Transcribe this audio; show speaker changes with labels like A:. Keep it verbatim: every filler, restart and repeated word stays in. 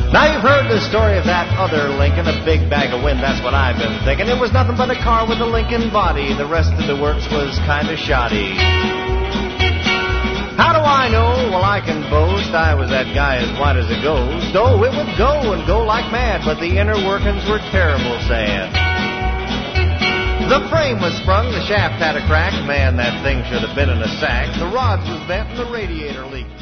A: Now you've heard the story of that other Lincoln, a big bag of wind, that's what I've been thinking. It was nothing but a car with a Lincoln body. The rest of the works was kind of shoddy. How do I know? Well, I can boast I was that guy as white as a ghost. Oh, it would go and go like mad, but the inner workings were terrible sad. The frame was sprung, the shaft had a crack. Man, that thing should have been in a sack. The rods was bent and the radiator leaked.